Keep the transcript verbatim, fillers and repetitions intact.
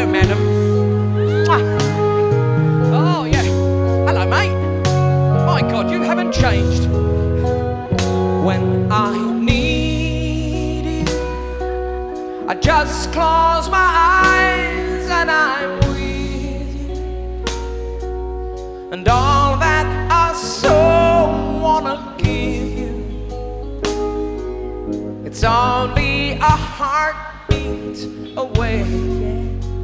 Hello, madam. Mwah. Oh, yeah. Hello, mate. My God, you haven't changed. When I need you, I just close my eyes and I'm with you. And all that I so wanna give you, it's only a heartbeat away.